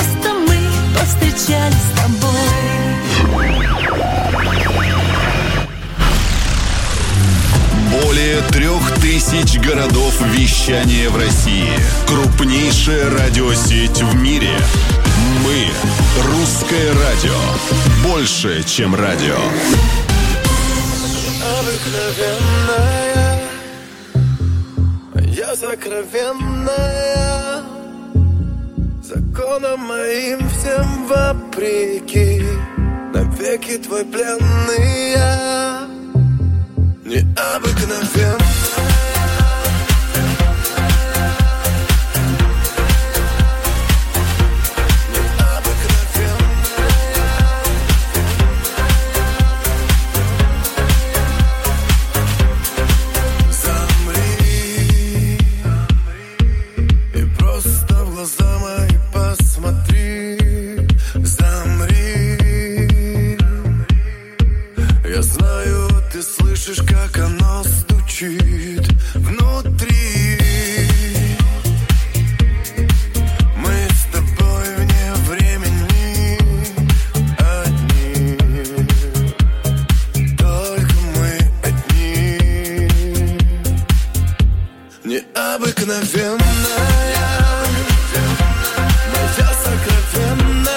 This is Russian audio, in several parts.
Просто мы повстречались с тобой. Более 3000 городов вещания в России. Крупнейшая радиосеть в мире. Мы – Русское радио. Больше, чем радио. Обыкновенная, я сокровенная, законом моим всем вопреки, навеки твой пленный я. Необыкновенная. Как оно стучит внутри. Мы с тобой вне времени одни, только мы одни. Необыкновенная, моя сокровенная.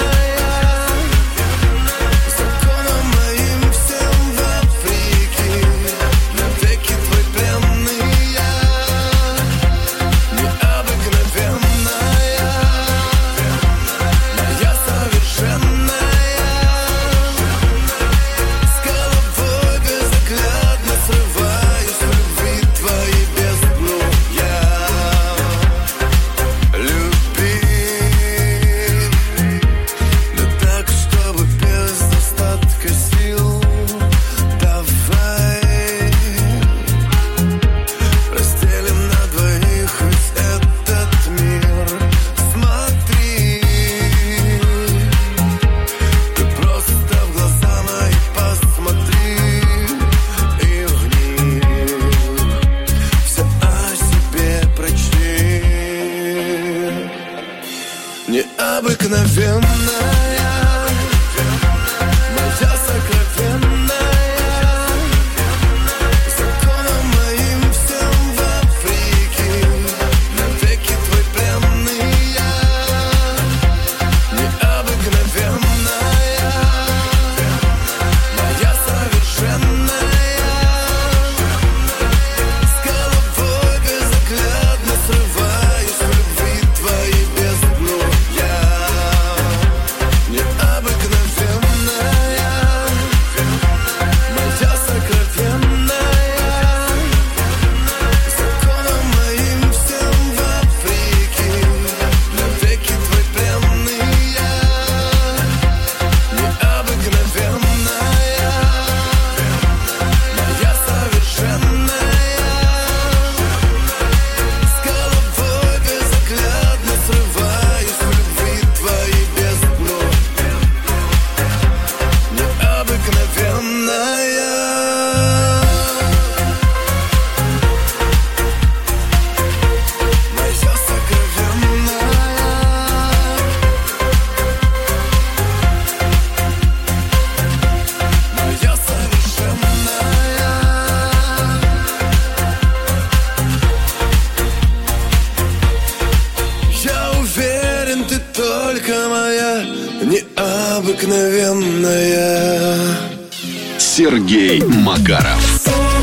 Необыкновенная. Сергей Макаров.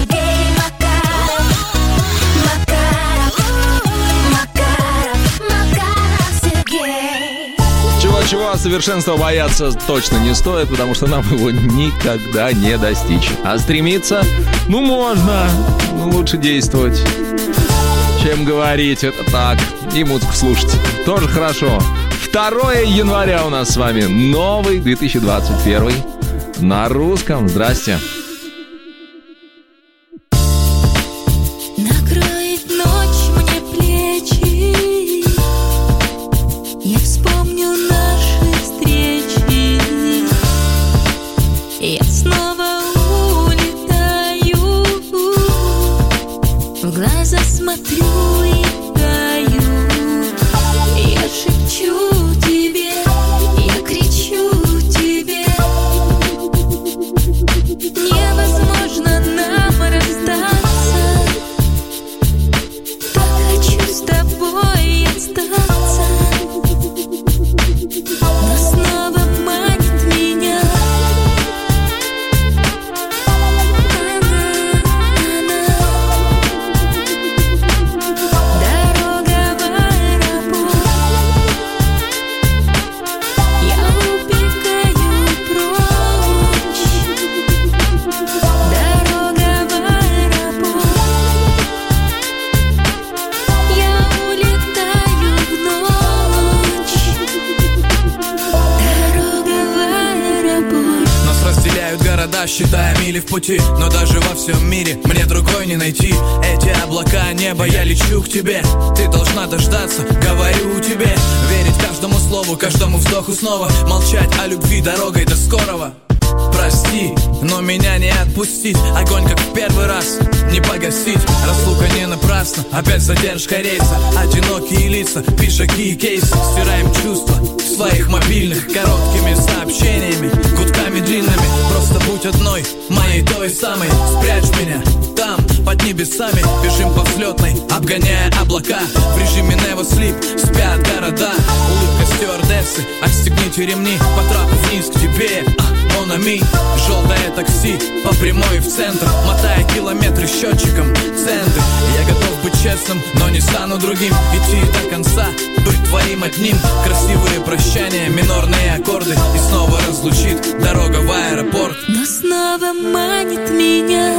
Чего совершенства бояться точно не стоит, потому что нам его никогда не достичь. А стремиться, можно, но лучше действовать, чем говорить. Это так. И музыку слушать тоже хорошо. 2 января у нас с вами новый 2021 на русском. Здрасте. Накроет ночь мне плечи, я вспомню наши встречи, я снова улетаю, в глаза смотрю и таю, я шепчу тебе. города, считая мили в пути. Но даже во всем мире мне другой не найти. Эти облака, небо, я лечу к тебе. Ты должна дождаться, говорю тебе. Верить каждому слову, каждому вздоху снова. Молчать о любви дорогой до скорого. Прости, но меня не отпустить. Огонь, как в первый раз, не погасить. Разлука не напрасна, опять задержка рейса. Одинокие лица, пишаки и кейсы. Стираем чувства в своих мобильных короткими сообщениями, гудками длинными. Просто будь одной, моей той самой. Спрячь меня там, под небесами. Бежим по взлетной, обгоняя облака. В режиме Never Sleep спят города. Улыбка стюардессы, отстегните ремни. По трапу вниз к тебе, Монами. Желтое такси по прямой в центр, мотая километры счетчиком центы. Я готов быть честным, но не стану другим. Идти до конца, быть твоим одним. Красивые прощания, минорные аккорды. И снова разлучит дорога в аэропорт. Но снова манит меня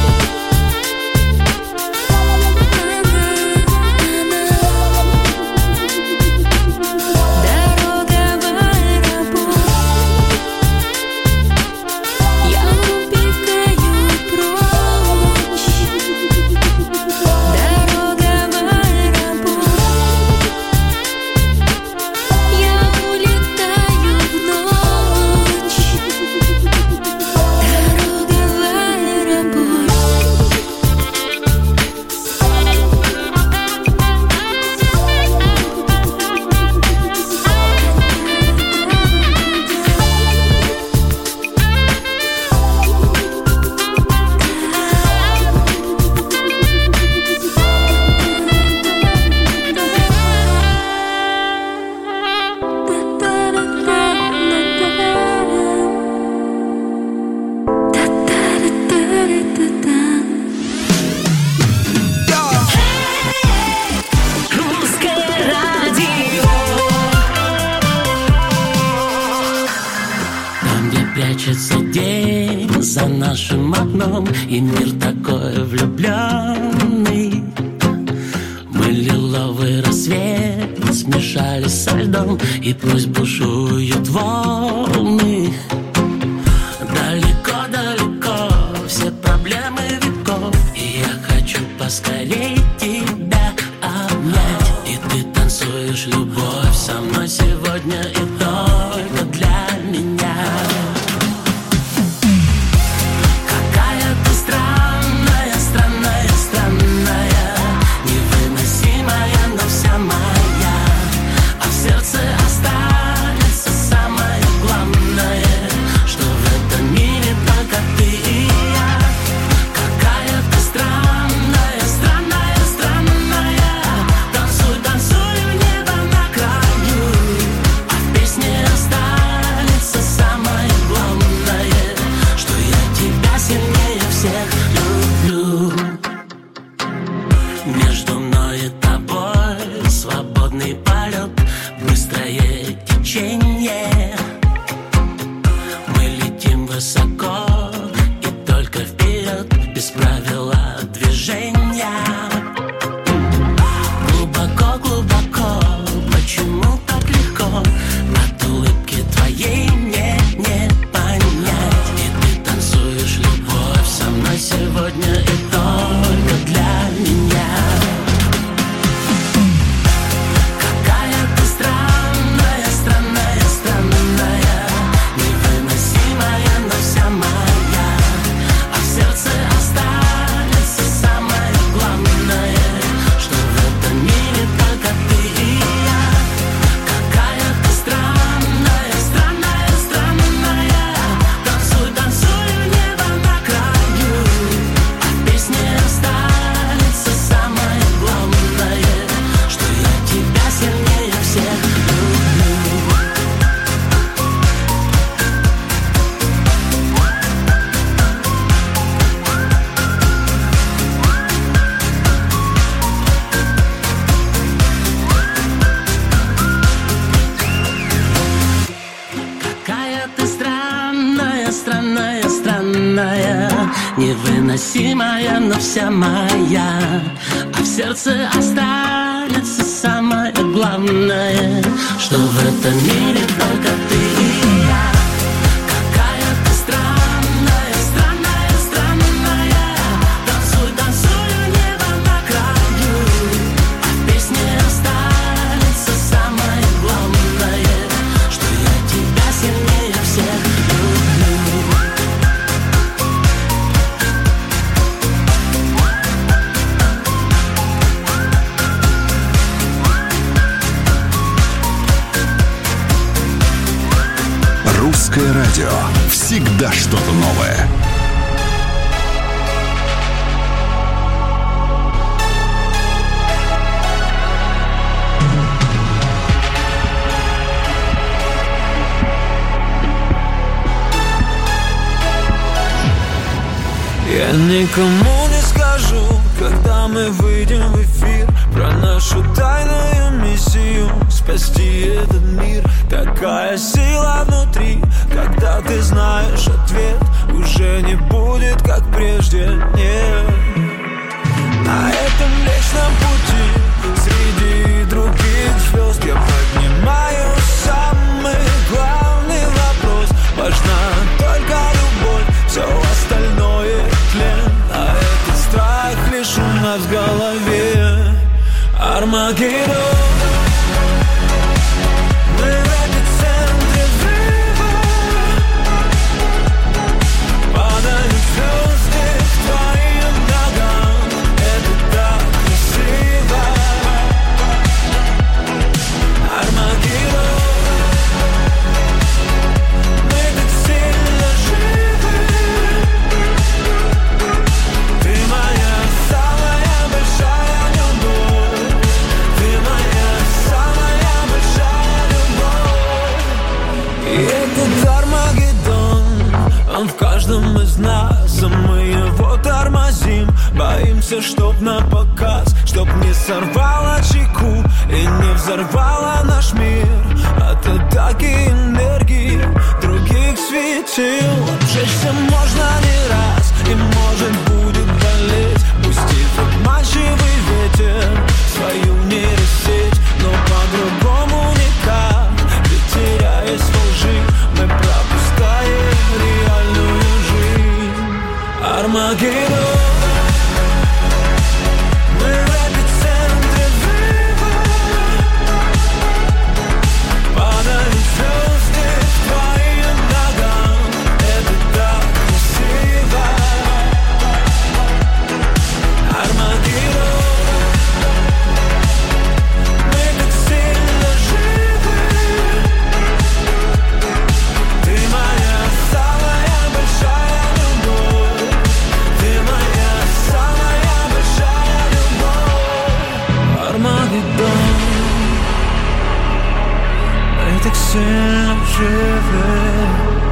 и мир такой влюбленный. Мы лиловый рассвет смешались со льдом, и пусть бушуют волны. Далеко-далеко все проблемы веков, и я хочу поскорей тебя обнять. И ты танцуешь любовь со мной сегодня и только для меня. Невыносимая, но вся моя, а в сердце останется самое главное, что в этом мире только ты и я. Какая ты странная. Русское радио. Всегда что-то новое. Я никому не скажу, когда мы выйдем в эфир, про нашу тайную миссию спасти этот мир. Такая сила внутри, когда ты знаешь ответ, уже не будет как прежде, нет. На этом личном пути среди других звезд я поднимаю самый главный вопрос. Важна только любовь, все остальное тлен, а этот страх лишь у нас в голове. Армагеддон. Мы в эпицентре взрыва, падают звезды к твоим ногам. Это так красиво. Армагеддон. Мы так сильно живы. Ты моя самая большая любовь. Ты моя самая большая любовь. И этот Армагеддон, он в каждом из нас, а мы его тормозим. Боимся, чтоб напоказ, чтоб не сорвало чеку и не взорвало наш мир от атаки энергии других светил. Обжечься можно не раз, и может будет болеть, пустив обманчивый ветер свою нейросеть. Но по-другому никак, ведь теряясь во лжи, мы пропускаем реальную жизнь. Армагеддон. Мы в эпицентре взрыва, падают звезды к твоим ногам. Это так красиво. Армагеддон. Мы так сильно живы. Ты моя самая большая любовь. Ты моя самая большая любовь. Армагеддон. Мы так сильно живы.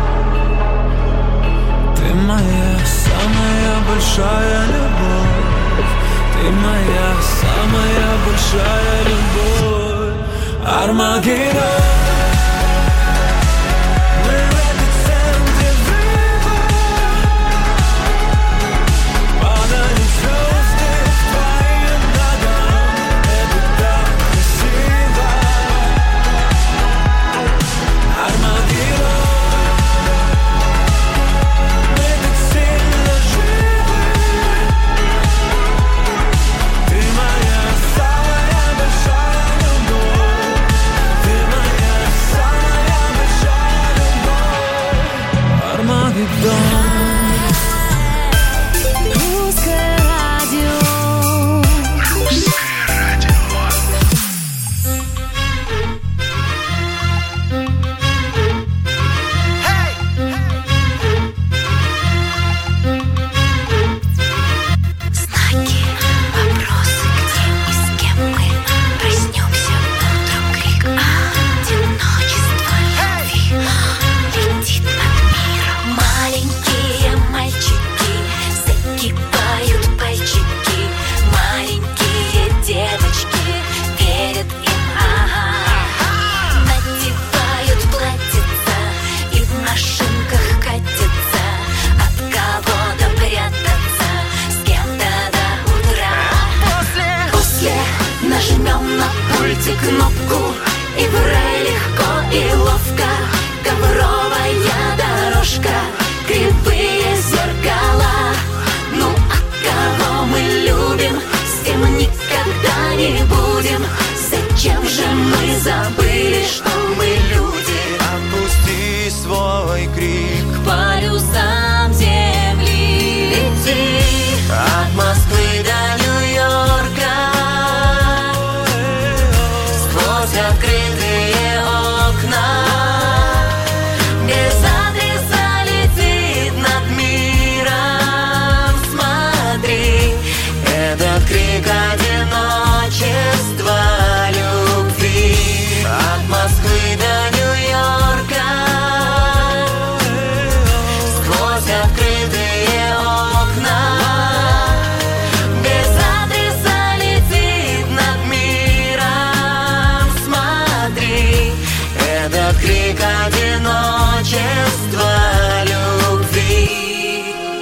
Ты моя самая большая любовь. Ты моя самая большая любовь. Армагеддон. Мы в эпицентре взрыва, падают звезды к твоим ногам. Это так красиво. Армагеддон. Мы так сильно живы. Ты моя самая большая любовь. Ты моя крик одиночества любви.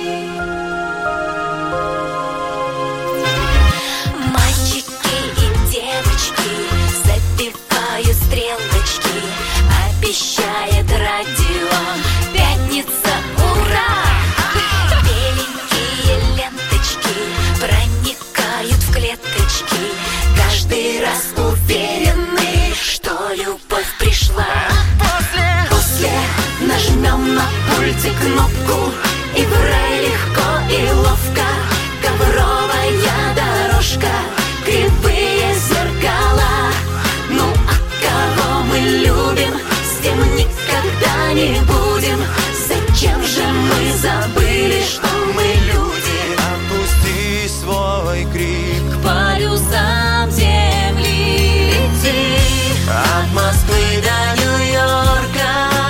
Мальчики и девочки, забиваю стрелочки, обещает радио, пятница, ура! Беленькие ленточки проникают в клеточки, каждый раз уверены, что любовь пришла. После нажмем на пульте кнопку, и в рай легко и ловко. Ковровая дорожка, кривые зеркала. Ну а кого мы любим, с тем никогда не будем. Зачем же мы забыли, что мы люди? Опусти свой крик К полюсам земли лети. От Москвы до Нью-Йорка,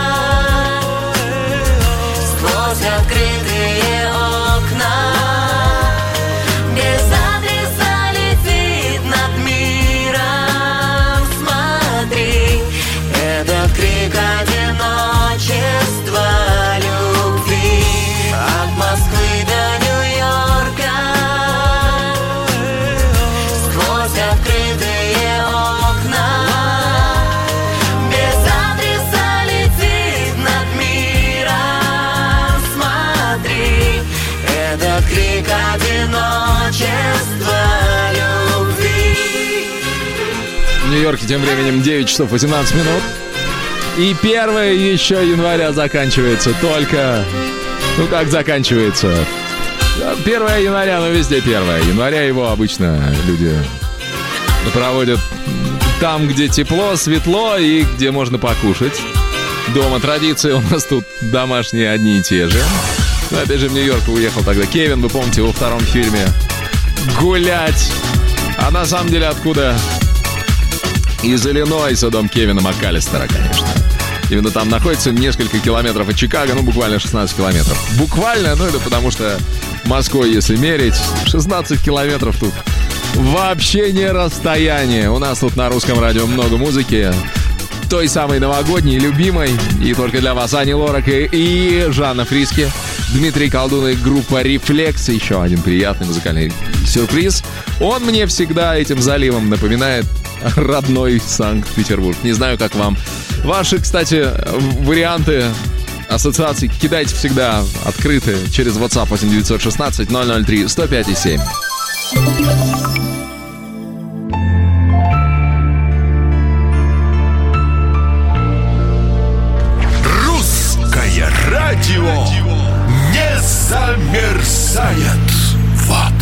сквозь открытые окна, без адреса летит над миром. Смотри, этот крик одиночества любви. От Москвы до Нью-Йорка, сквозь открытые окна, без адреса летит над миром. Смотри, этот крик одиночества любви. В Нью-Йорке тем временем 9 часов 18 минут. И 1 еще января заканчивается только... Ну как заканчивается? 1 января, ну везде 1 января. Его обычно люди проводят там, где тепло, светло и где можно покушать. Дома традиции у нас тут домашние одни и те же. Но опять же в Нью-Йорк уехал тогда Кевин, вы помните, во втором фильме, гулять. А на самом деле откуда? Из Иллинойса дом Кевина МакКаллистера, конечно. Именно там находится несколько километров от Чикаго, ну буквально 16 километров. Буквально, ну это потому что Москвой, если мерить, 16 километров тут вообще не расстояние. У нас тут на русском радио много музыки. Той самой новогодней, любимой. И только для вас Ани Лорак и Жанна Фриске. Дмитрий Колдун и группа «Рефлекс». Еще один приятный музыкальный сюрприз. Он мне всегда этим заливом напоминает родной Санкт-Петербург. Не знаю, как вам. Ваши, кстати, варианты ассоциаций кидайте всегда открыты через WhatsApp 8916 003 105 и 7. Русское радио не замерзает. Вот.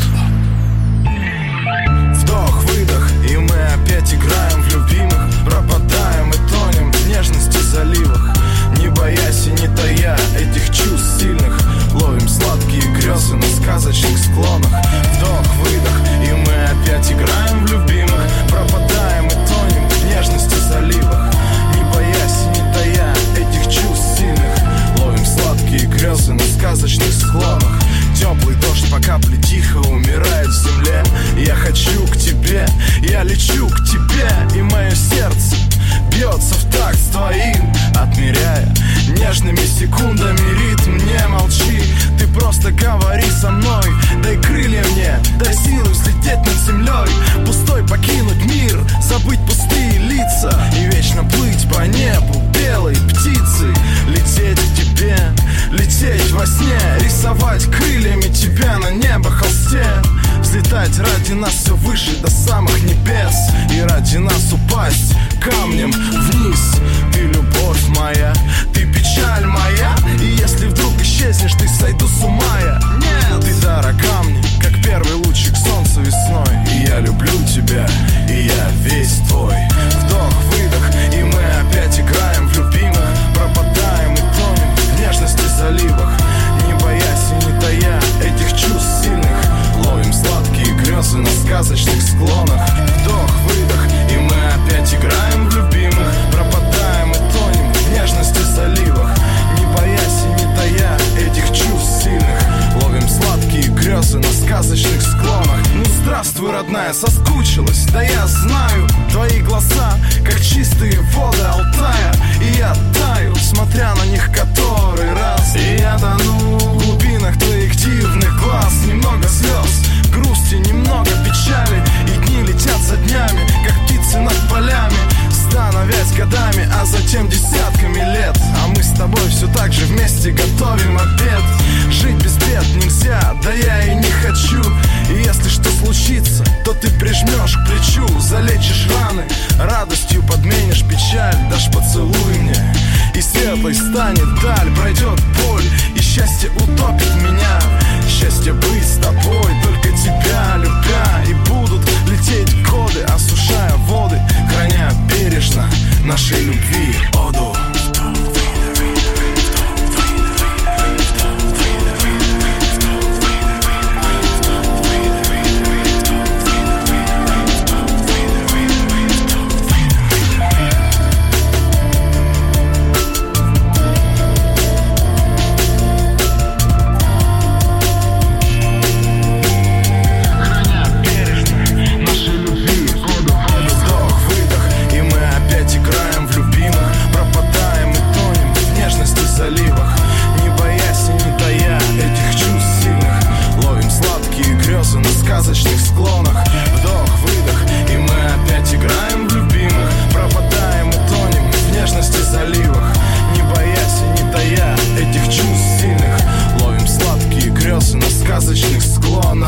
Вдох-выдох, и мы опять играем в любимых. Пропадаем и тонем в нежности заливах, не боясь и не тая этих чувств сильных. Ловим сладкие грезы на сказочных склонах. Вдох-выдох, и мы опять играем в любимых. Пропадаем и тонем в нежности заливах, не боясь и не тая этих чувств сильных. Ловим сладкие грезы на сказочных склонах. Теплый дождь по капле тихо умирает в земле. Я хочу к тебе, я лечу к тебе, и мое сердце бьется в такт с твоим, отмеряя нежными секундами ритм. Не молчи, ты просто говори со мной. Дай крылья мне, дай силы взлететь над землей. Пустой покинуть мир, забыть пустые лица и вечно плыть по небу белой птицей. Лететь к тебе, лететь во сне, рисовать крыльями тебя на небо холсте. Взлетать ради нас все выше до самых небес, и ради нас упасть камнем вниз. Ты любовь моя, ты печаль моя, и если вдруг исчезнешь, ты сойду с ума я. Нет, ты дорога мне, как первый лучик солнца весной. И я люблю тебя, и я весь твой. Вдох-выдох, и мы опять играем в любимых. Пропадаем и тонем в нежности заливах, не боясь и не тая этих чувств сильных. Ловим сладкие грезы на сказочных склонах. Вдох-выдох, и мы опять играем в любимых. Пропадаем и тонем в нежности заливах, не боясь и не тая этих чувств сильных. Ловим сладкие грезы на сказочных склонах. Ну здравствуй, родная, соскучилась. Да я знаю, твои глаза, как чистые воды Алтая. И я вместе готовим обед. Жить без бед нельзя, да я и не хочу. И если что случится, то ты прижмешь к плечу, залечишь раны, радостью подменишь печаль. Дашь поцелуй мне, и светлой станет даль. Пройдет боль, и счастье утопит меня. Счастье быть с тобой, только тебя любя. И будут лететь годы, осушая воды, храня бережно нашей любви оду. Сказочных склонах, вдох-выдох, и мы опять играем в любимых. Пропадаем и тонем в нежности заливах, не боясь и не тая этих чувств сильных. Ловим сладкие грезы на сказочных склонах.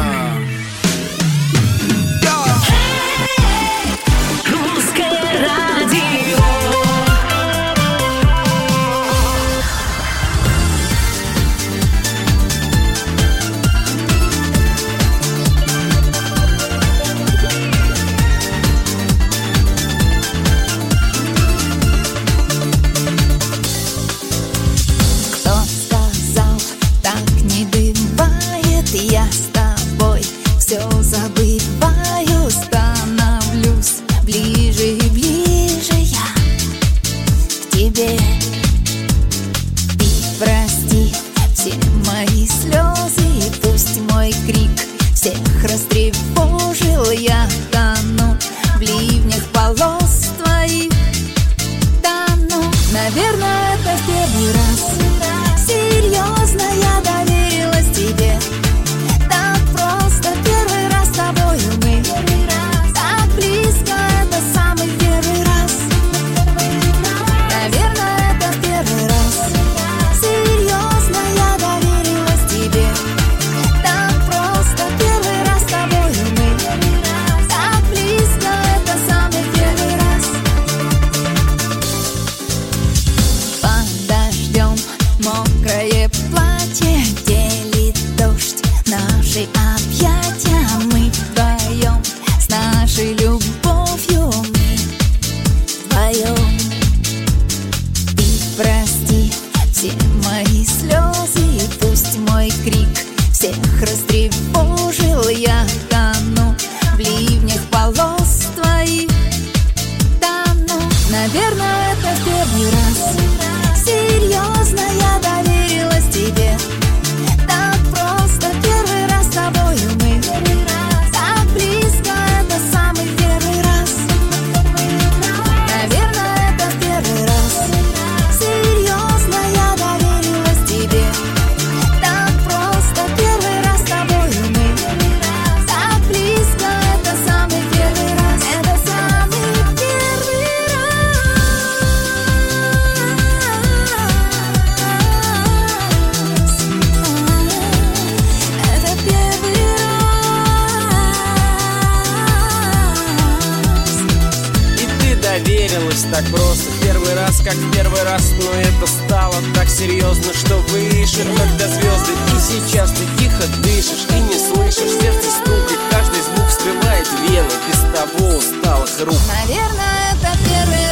Так просто, первый раз, как первый раз. Но это стало так серьезно, что выше, когда звезды. И сейчас ты тихо дышишь и не слышишь, сердце стукает, каждый звук вскрывает вены. Без того усталых рук. Наверное, это первый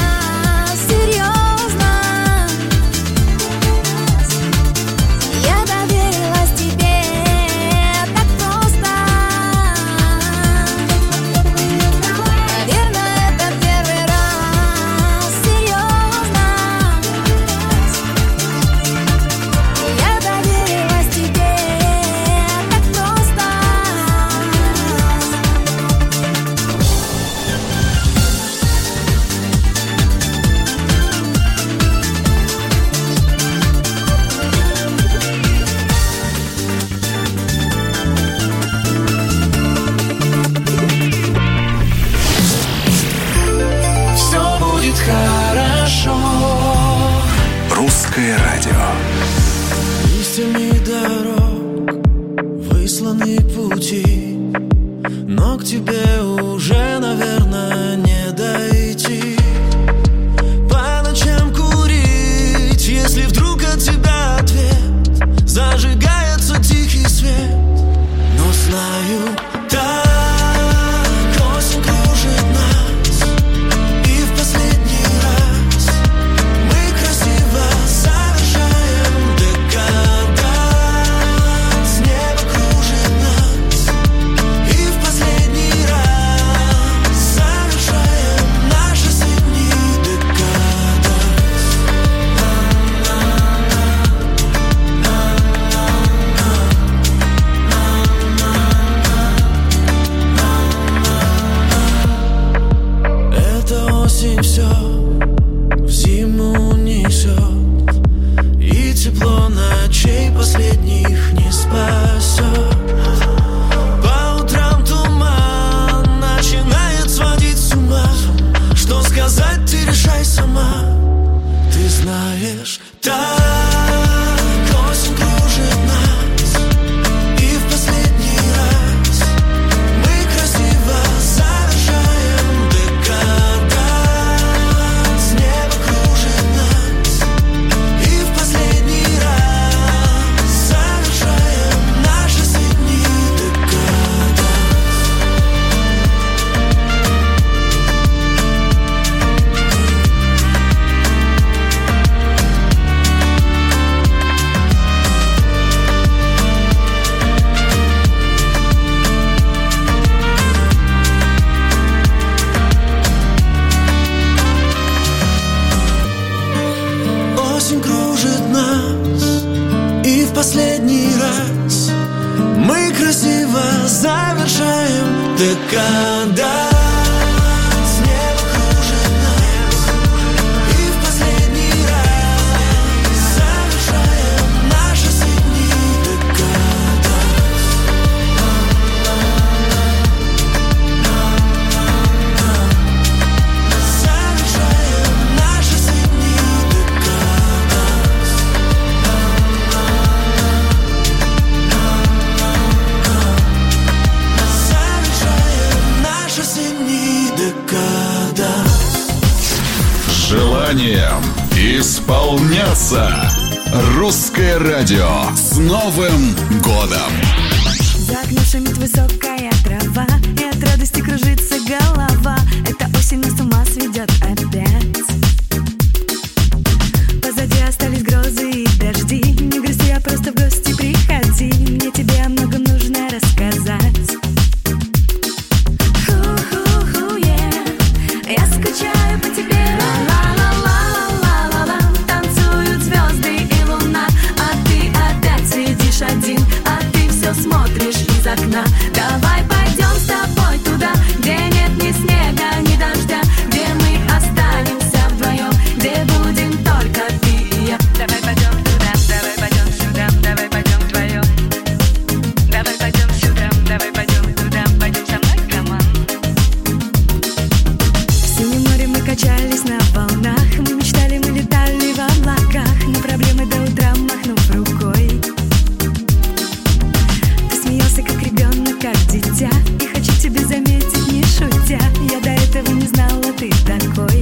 раз, серьезно. Я доверилась тебе так просто. Наверное, это первый раз, серьезно. Я доверилась тебе так просто. Все будет хорошо. Русское радио. сотнями дорог высланы пути, но к тебе уже, наверное, не дойти. По ночам курить, если вдруг от тебя ответ, зажигается тихий свет. Но знаю, так осень кружит нас, и в последний раз мы красиво завершаем декаданс. Небо кружит нас, и в последний раз завершаем наш осенний декаданс. Эта осень все в зиму несет, и тепло ночей последних не спасет. По утрам туман начинает сводить с ума. Что сказать, ты решай сама. Ты знаешь, так осень кружит нас, и в последний раз мы красиво завершаем декаданс. Небо кружит нас, и в последний раз завершаем наш осенний декаданс. Осень кружит нас, и в последний раз мы красиво завершаем декаданс. Небо кружит нас, и в последний раз завершаем наш осенний декаданс. Завершаем наш осенний декаданс. Завершаем наш осенний декаданс. Желанием исполняться. Русское радио с Новым годом! За окном шумит высокая трава, и от радости кружится голова. Эта осень нас с ума сведет опять. Позади остались грозы и дожди. Не грусти, а просто в гости приходи. Мне тебе о многом нужно рассказать. Ху-ху-ху, yeah. Я скучаю по тебе. Ла-ла-ла-ла-ла-ла-ла. Танцуют звезды и луна, а ты опять сидишь один, а ты все смотришь из окна. Давай пойдем с тобой туда, где нет ни снега, ни дождя, где мы останемся вдвоем, где будем только ты и я. Давай пойдем туда, давай пойдем сюда, давай пойдем вдвоем. Давай пойдем сюда, давай пойдем туда, пойдем со мной, команд. В синем море мы качались на волнах, мы мечтали, мы летали в облаках, на проблемы до утра махнув рукой. Ты смеялся, как ребенок, как дитя, и хочу тебе заметить, не шутя, я до этого не знала, ты такой.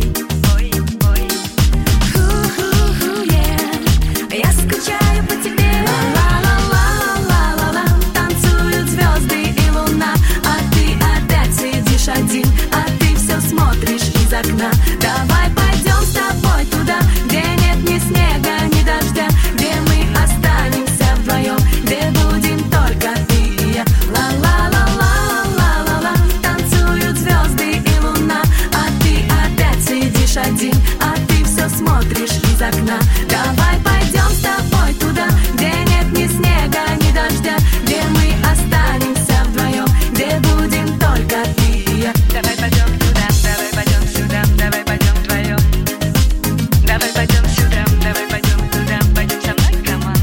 Ху-ху-ху, yeah. Я скучаю по тебе. Ла-ла-ла-ла-ла-ла. Танцуют звезды и луна, а ты опять сидишь один, а ты все смотришь из окна. Давай пойдем с тобой туда, где нет ни снега, ни дождя, где мы останемся вдвоем, где будем только ты и я. Ла-ла-ла-ла-ла-ла-ла. Танцуют звезды и луна, а ты опять сидишь один, а ты все смотришь из окна. Давай пойдем с тобой туда, где нет ни снега, ни дождя, где мы останемся вдвоем, где будем только ты и я. Давай пойдем туда, давай пойдем сюда, давай пойдем вдвоем. Давай пойдем сюда, давай пойдем туда, пойдем со мной, команд.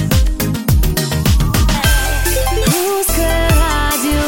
Русское радио.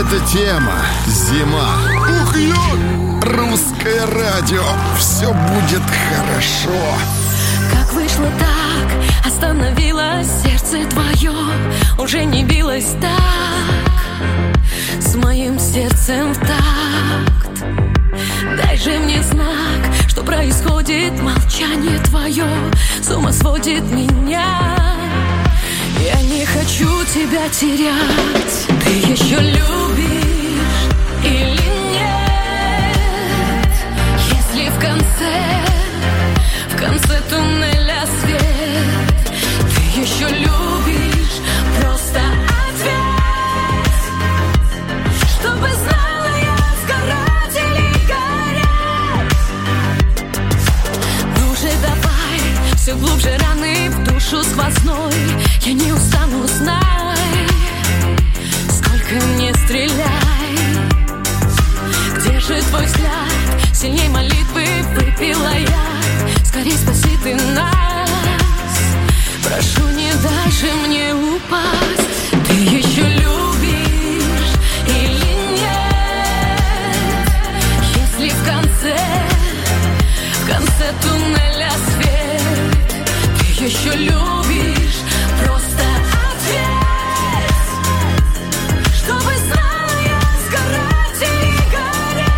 Это тема. Зима. Ух, ё! Русское радио. Все будет хорошо. Как вышло так, остановилось сердце твое, уже не билось так, с моим сердцем в такт. Дай же мне знак, что происходит, молчание твое с ума сводит меня. Я не хочу тебя терять. Ты еще любишь или нет? Если в конце туннеля свет, ты еще любишь, просто ответь, чтобы знала я, сгорать или гореть. Ну же давай, все глубже раны в душу сквозной. Я не устану, знай, сколько не стреляй. Где же твой взгляд? Сильней молитвы выпила я. Скорей спаси ты нас. Прошу, не дай же мне упасть. Ты еще любишь или нет? Если в конце туннеля свет, ты еще любишь, просто ответь, чтобы знала я, сгорать или гореть.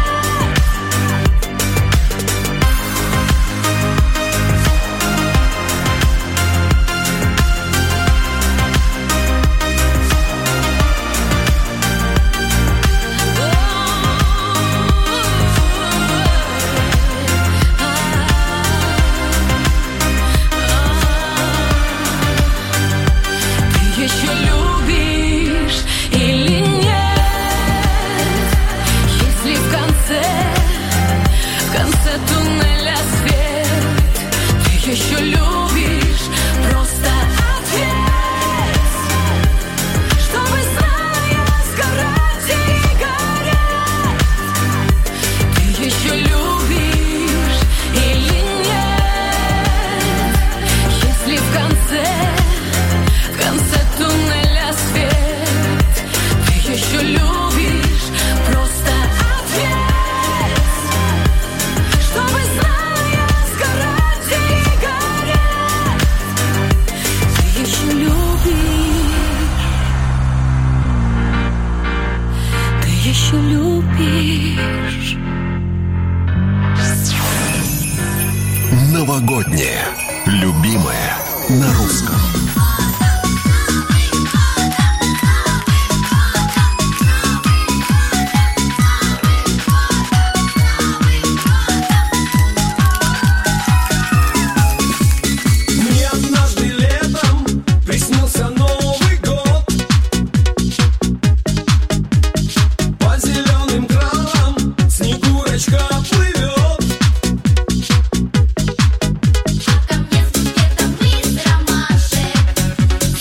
Еще любишь, просто ответь, чтобы знала я, сгорать или гореть. Ты еще любишь или нет? Если в конце туннеля свет, ты еще любишь, просто ответь, чтобы знала я, сгорать или еще любишь. Новогоднее. Любимое на русском. Ко мне где-то быстро машет.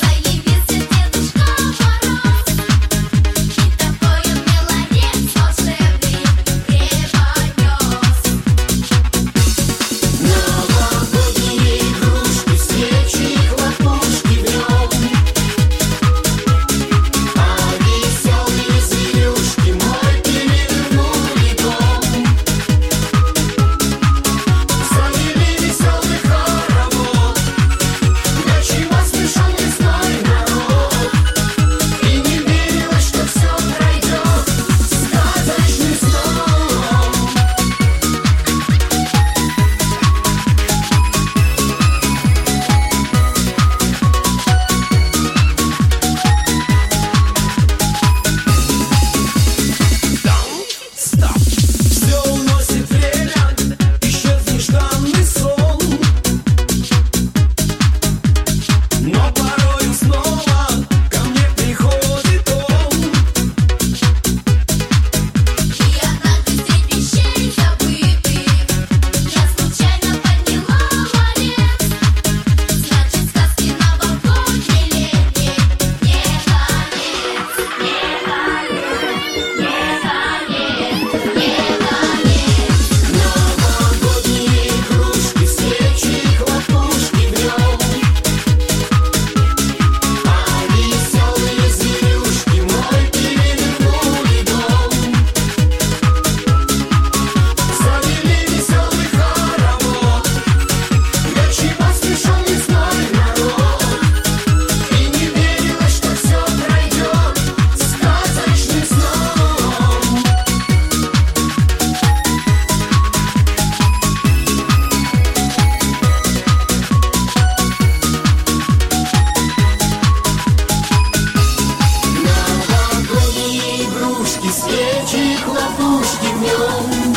свечи, хлопушки в нем.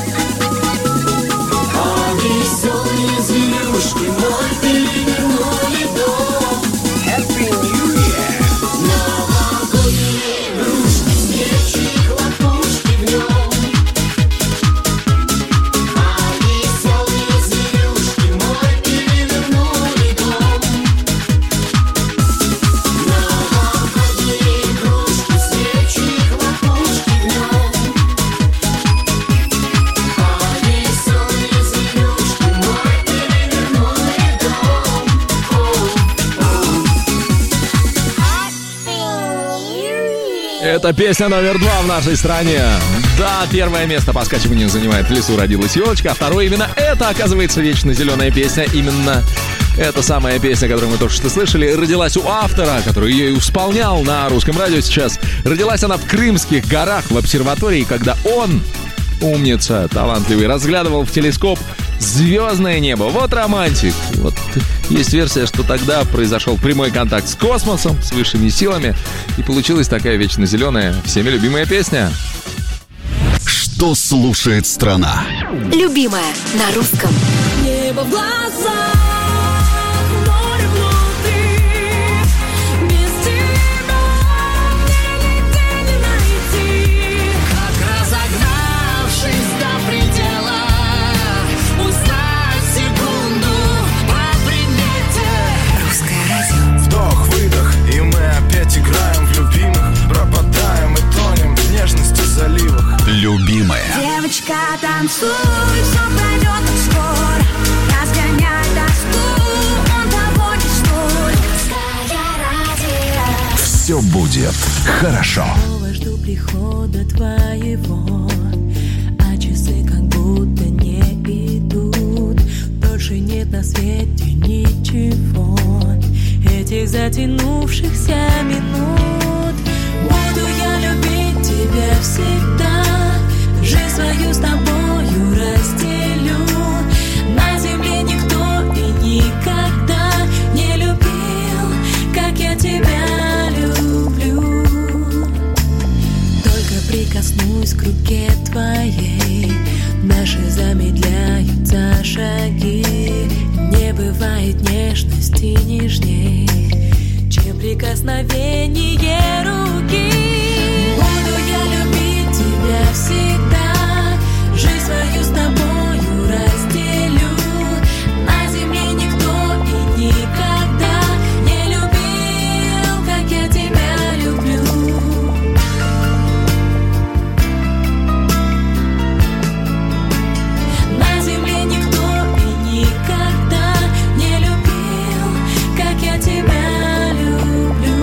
А веселые зверюшки мой перевернули дом. Happy New Year! Новогодние игрушки, свечи, хлопушки в нем. А веселые зверюшки мой перевернули дом. Новогодние игрушки, свечи, хлопушки в нем. А веселые зверюшки мой перевернули дом. Это песня номер 2 в нашей стране. Да, первое место по скачиванию занимает «В лесу родилась елочка», а второе именно это, оказывается, вечно зеленая песня. Именно эта самая песня, которую мы только что слышали, родилась у автора, который ее и исполнял на русском радио сейчас. Родилась она в Крымских горах в обсерватории, когда он, умница, талантливый, разглядывал в телескоп звездное небо. Вот романтик. Вот есть версия, что тогда произошел прямой контакт с космосом, с высшими силами, и получилась такая вечно зеленая, всеми любимая песня. Что слушает страна? Любимая на русском. Небо в глазах, море внутри. Без тебя мне нигде не найти. Как разогнавшись до предела, узнать секунду по примете. Русское радио. Вдох-выдох, и мы опять играем в любимых. Пропадаем и тонем в нежности заливах. Любимая. Девочка, танцуй, все пройдет так скоро. Разгоняй тоску, он того не стоит. Русское радио. Все будет хорошо. Снова жду прихода твоего, а часы как будто не идут. Больше нет на свете ничего, этих затянувшихся минут. Буду я любить тебя всегда, жизнь свою с тобою разделю. На земле никто и никогда не любил, как я тебя люблю. Только прикоснусь к руке твоей, наши замедляются шаги. Не бывает нежности нежней, чем прикосновение руки. Буду я любить тебя всегда, жизнь свою с тобою разделю. На земле никто и никогда не любил, как я тебя люблю. На земле никто и никогда не любил, как я тебя люблю.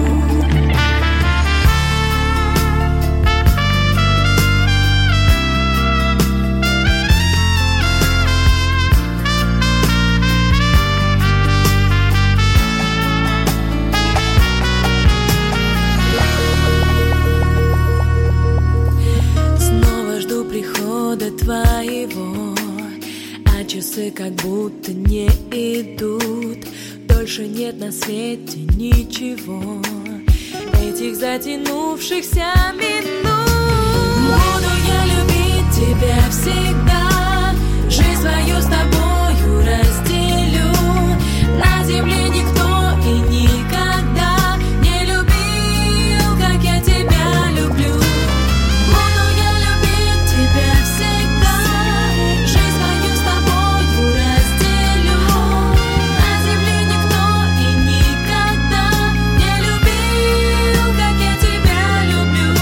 Снова жду прихода твоего, а часы как будто не идут. Дольше нет на свете ничего, этих затянувшихся минут. Буду я любить тебя всегда, жизнь свою с тобою разделю. На земле никто и никогда не любил, как я тебя люблю. Буду я любить тебя всегда, жизнь свою с тобою разделю. На земле никто и никогда не любил, как я тебя люблю.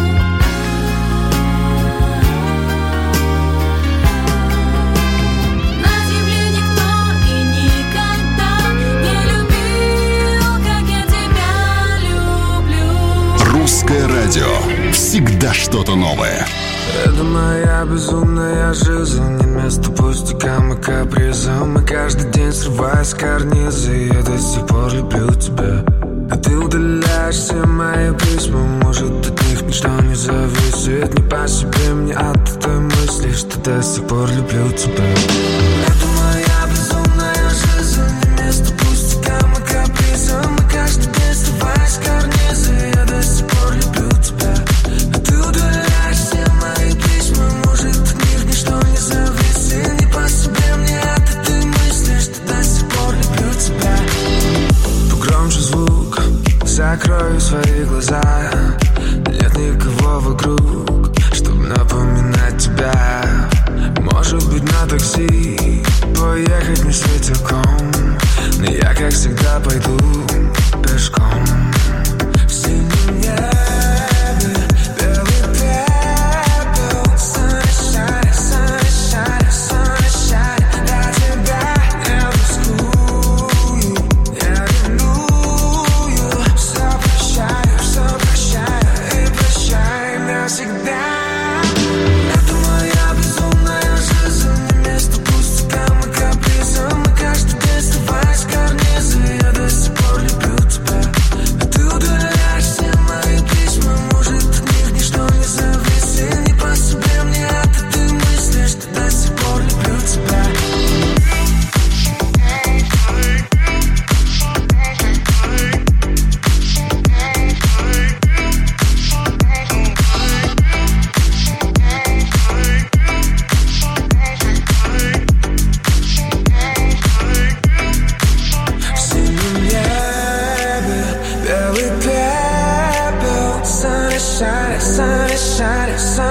На земле никто и никогда не любил, как я тебя люблю. Русское радио. Всегда что-то новое. Это моя безумная жизнь, не место пустякам и капризам. И каждый день срываю с карниза, и я до сих пор люблю тебя. А ты удаляешь все мои письма, может от них ничто не зависит. Не по себе мне от этой мысли, что до сих пор люблю тебя. Это моя безумная жизнь, не место пустякам и капризам. И каждый день срываю с карниза, и я до сих пор люблю тебя. А ты удаляешь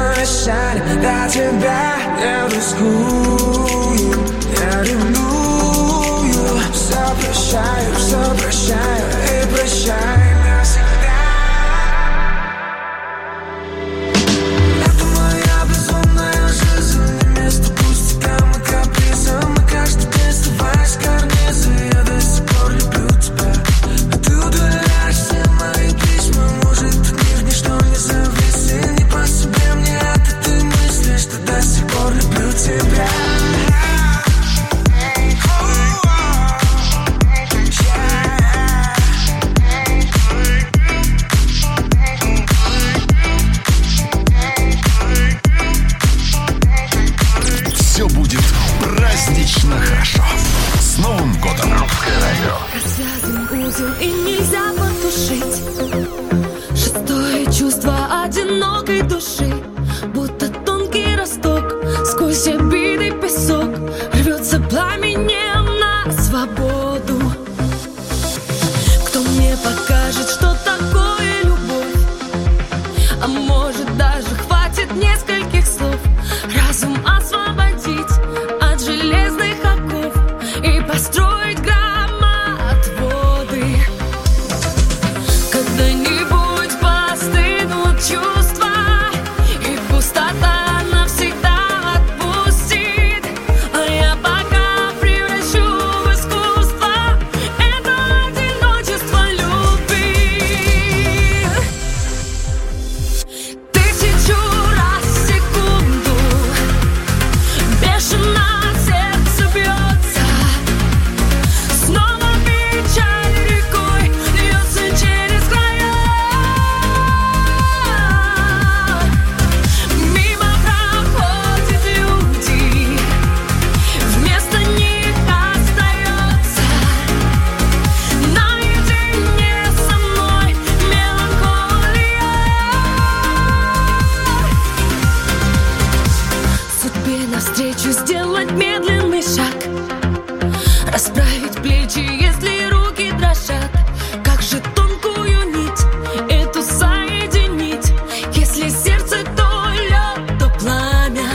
прощали, я тебя не рискую, я ревную. Все прощаю и прощай навсегда. Это моя безумная жизнь, место пустякам и капризам. И каждый день срываясь с карниза, я до сих пор люблю тебя. А ты удаляешься мои письма, может от них ничто не зависит. Не по себе мне от этой мысли, что до сих пор люблю тебя. Все будет празднично хорошо. С Новым годом! Русское радио. Развязан узел и нельзя потушить шестое чувство одинокой души. Будто тонкий росток сквозь обиды песок рвется пламенем на свободу. Кто мне покажет, что такое любовь? А может даже хватит нескольких слов. Разум освободить от железных оков и построить громоотводы. Когда-нибудь постынут чувства, и пустота навсегда отпустит. А я пока превращу в искусство это одиночество любви. Тысячу раз в секунду бешено сердце бьется. Снова печаль рекой льется через края. Мимо проходят люди, вместо них остается наедине со мной меланхолия. Судьбе навстречу сделать медленный шаг, расправить плечи, если руки дрожат. Как же тонкую нить эту соединить, если сердце то лед, то пламя.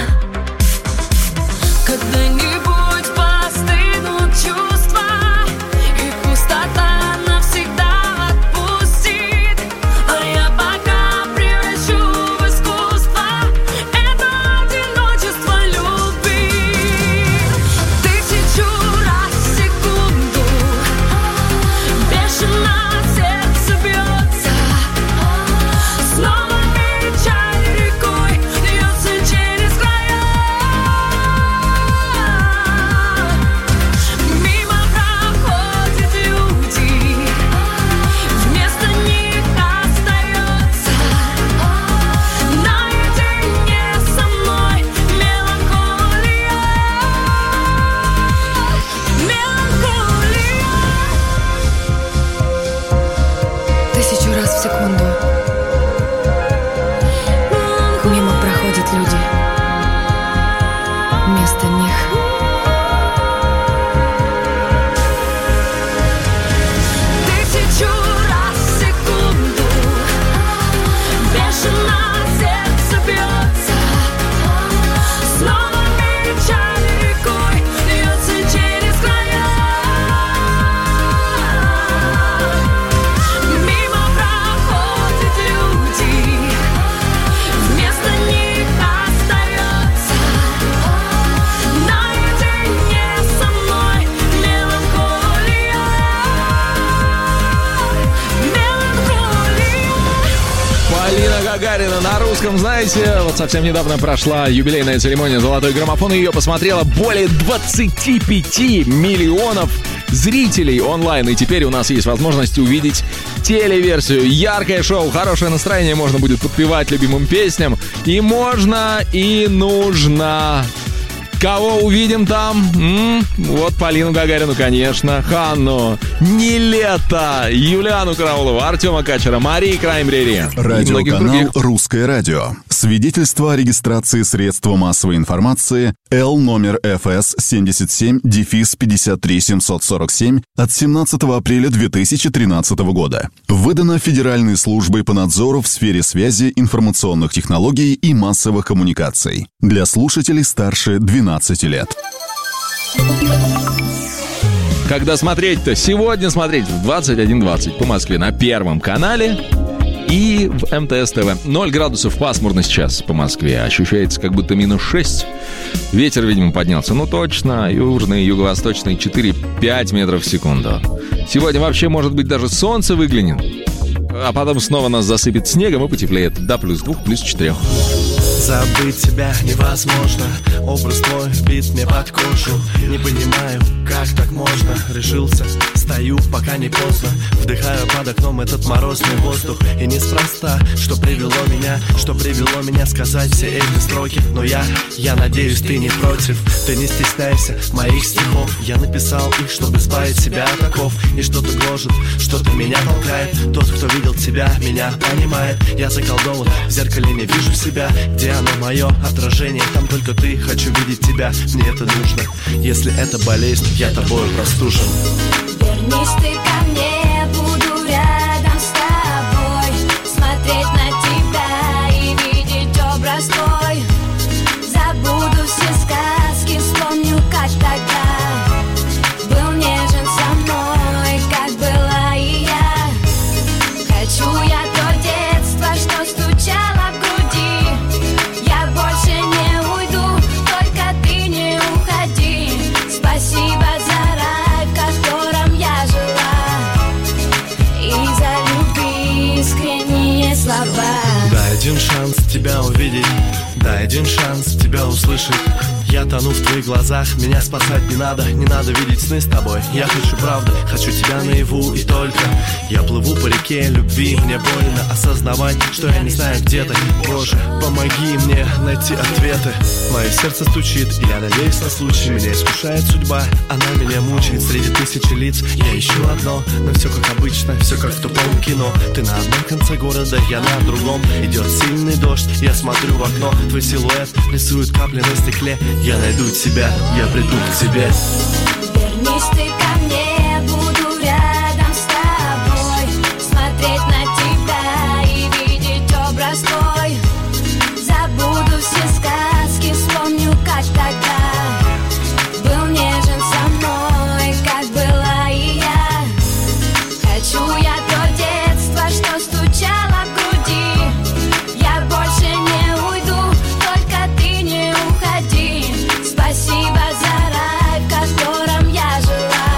Когда-нибудь постынут чувства, и пустота навсегда отпустит. А я пока превращу в искусство это одиночество любви. Тысячу раз в секунду бешено сердце бьется. Снова печаль рекой льется через края. Мимо проходят люди, вместо них остается наедине со мной меланхолия. Меланхолия. Тысячу раз в секунду мимо проходят люди, вместо них тысячу раз в секунду бешено сердце бьется. Снова печаль рекой льется через края. Мимо проходят люди, вместо них остается наедине со мной меланхолия. Меланхолия. Полина Гагарина на русском, знаете, вот совсем недавно прошла юбилейная церемония «Золотой граммофон», и ее посмотрело более 25 миллионов зрителей онлайн, и теперь у нас есть возможность увидеть телеверсию. Яркое шоу, хорошее настроение, можно будет подпевать любимым песням, и можно, и нужно. Кого увидим там? Вот Полину Гагарину, конечно, Ханну, Нилетто, Юлиану Караулову, Артема Качера, Марии Краймбрери и многих Радиоканал других. «Русское радио». Свидетельство о регистрации средства массовой информации Л номер ФС 77-53747 от 17 апреля 2013 года. Выдано Федеральной службой по надзору в сфере связи, информационных технологий и массовых коммуникаций. Для слушателей старше 12 лет. Когда смотреть-то? Сегодня смотреть в 21:20 по Москве на Первом канале и в МТС ТВ. 0 градусов пасмурно сейчас по Москве. Ощущается как будто -6. Ветер, видимо, поднялся. Ну точно, южный, юго-восточный 4-5 метров в секунду. Сегодня вообще, может быть, даже солнце выглянет. А потом снова нас засыпет снегом и потеплеет до +2, +4. Забыть тебя невозможно. Образ твой вбит мне под кожу. Не понимаю, как так можно. Решился, стою, пока не поздно. Вдыхаю под окном этот морозный воздух. И неспроста, что привело меня сказать все эти строки. Но я надеюсь, ты не против. Ты не стесняйся моих стихов. Я написал их, чтобы избавить себя от оков. И что-то гложет, что-то меня толкает. Тот, кто видел тебя, меня понимает. Я заколдован, в зеркале не вижу себя. Где оно мое отражение? Там только ты, хочу видеть тебя. Мне это нужно. Если это болезнь, я тобою простужен. Вернись ты ко мне, буду рядом с тобой. Смотреть на тебя и видеть образ твой. Забуду все сказки, вспомню, как тогда был нежен со мной, как была и я. Хочу я то детство, что стучало в груди. Я больше не уйду, только ты не уходи. Спасибо за рай, в котором я жила, и за любви искренние слова. Дай один шанс тебя увидеть, дай один шанс тебя услышать. Я тону в твоих глазах, меня спасать не надо видеть сны с тобой. Я хочу правды, хочу тебя наяву и только. Я плыву по реке любви, мне больно осознавать, что я не знаю, где ты. Боже, помоги мне найти ответы. Мое сердце стучит, и я надеюсь на случай. Меня искушает судьба, она меня мучает. Среди тысячи лиц я ищу одно, но все как обычно, все как в тупом кино. Ты на одном конце города, я на другом. Идет сильный дождь, я смотрю в окно. Твой силуэт рисует капли на стекле. Я найду тебя, я приду к тебе. Вернись ты ко мне, буду рядом с тобой. Смотреть на тебя и видеть образ твой. Забуду все сказки, вспомню, как тогда был нежен со мной, как была и я. Хочу я то детство, что стучало в груди. Я больше не уйду, только ты не уходи. Спасибо за рай, в котором я жила,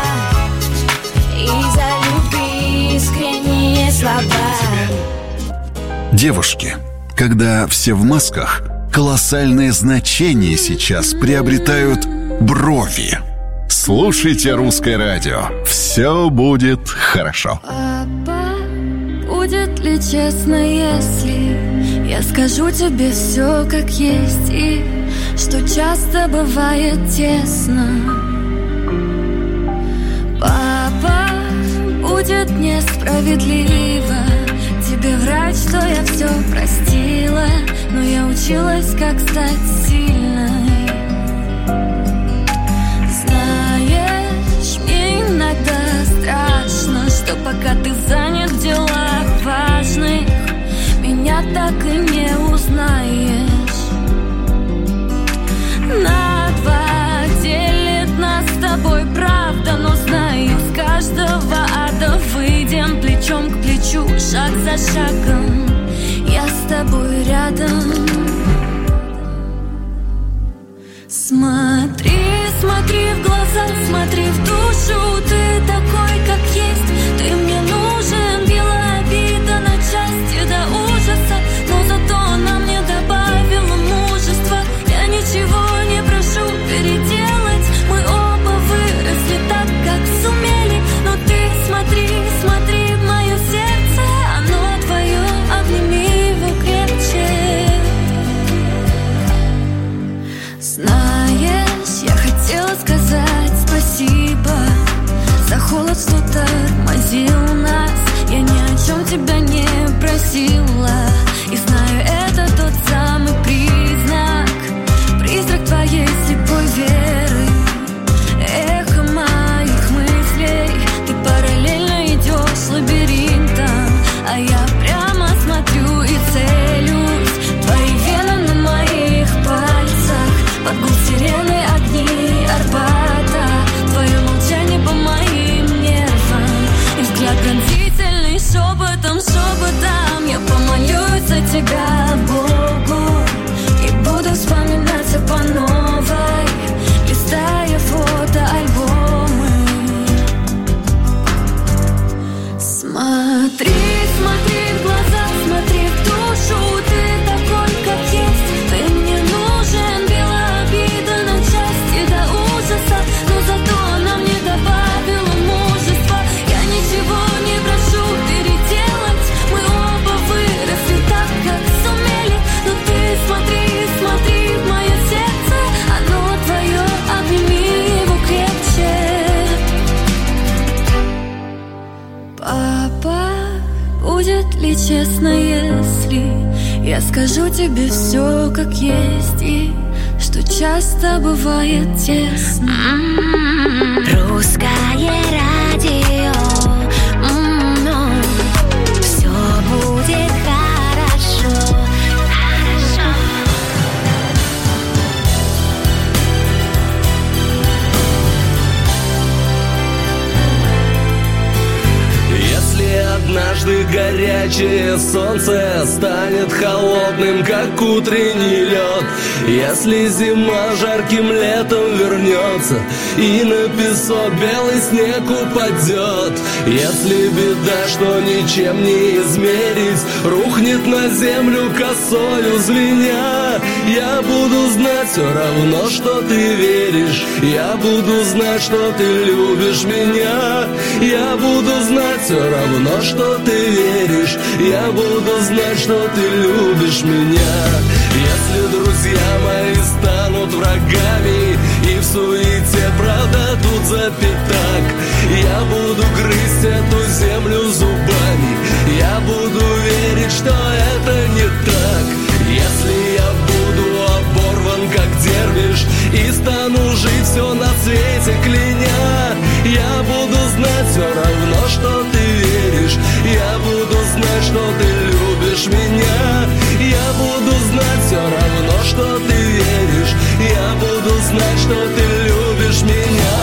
и за любви искренние слова. Девушки, когда все в масках, колоссальное значение сейчас приобретают брови. Слушайте Русское радио. Все будет хорошо. Папа, будет ли честно, если я скажу тебе все как есть, и что часто бывает тесно? Папа, будет несправедливо тебе врать, что я все простила, но я училась, как стать сильной. Знаешь, мне иногда страшно, что пока ты занят в делах важных, меня так и не узнаешь. На два делит нас с тобой правда, но знаю, с каждого ада выйдем плечом к плечу, шаг за шагом. Я с тобой рядом. Смотри, смотри в глаза, смотри в душу. Ты такой, как есть, ты мне нужен. Била обида на части до ужаса, но зато она мне добавила мужества. Я ничего не прошу переделать, мы оба выросли так, как сумели. Но ты смотри, смотри в мое сердце, оно твое, обними его крепче. Знаешь, я хотела сказать спасибо честно, если я скажу тебе все как есть, и что часто бывает тесно. Русское радио, все будет хорошо, хорошо. Если однажды горячее солнце станет холодным, как утренний лед, если зима жарким летом вернется и на песок белый снег упадет, если беда, что ничем не измерить, рухнет на землю косою звеня, я буду знать все равно, что ты веришь, я буду знать, что ты любишь меня, я буду знать все равно, что ты веришь, я буду знать, что ты любишь меня. Если друзья мои станут врагами и в суете продадут за пятак, я буду грызть эту землю зубами, я буду верить, что это не так. Если я буду оборван, как дервиш, и стану жить все на свете кляня, я буду знать все равно, что ты веришь, я буду знать, что ты любишь меня, я буду знать все равно, что ты веришь, я буду знать, что ты любишь меня.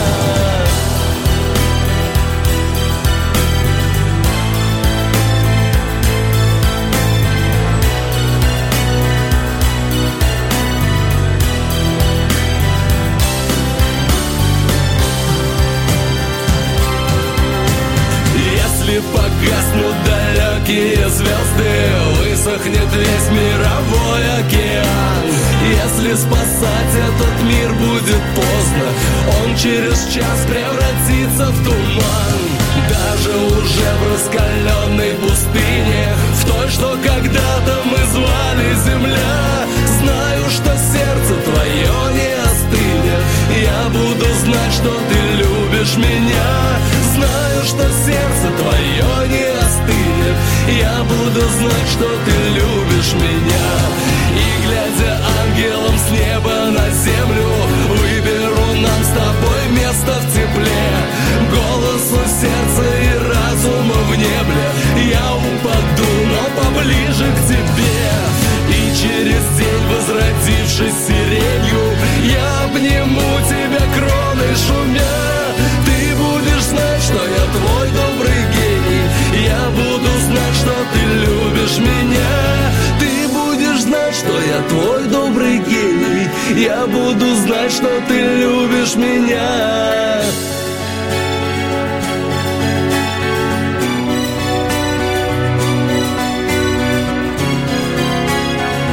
Погаснут далекие звезды, высохнет весь мировой океан. Если спасать этот мир будет поздно, он через час превратится в туман. Даже уже в раскаленной пустыне, в той, что когда-то мы звали земля, знаю, что сердце твое не остынет, я буду знать, что ты любишь меня. Знаю, что сердце твое не остынет, я буду знать, что ты любишь меня. И глядя ангелом с неба на землю, выберу нам с тобой место в тепле. Голосу сердца и разума в небе я упаду, но поближе к тебе. И через день, возродившись сиренью, я обниму тебя кроной шумя. Ты будешь знать, что я твой добрый гений, я буду знать, что ты любишь меня. Ты будешь знать, что я твой добрый гений, я буду знать, что ты любишь меня.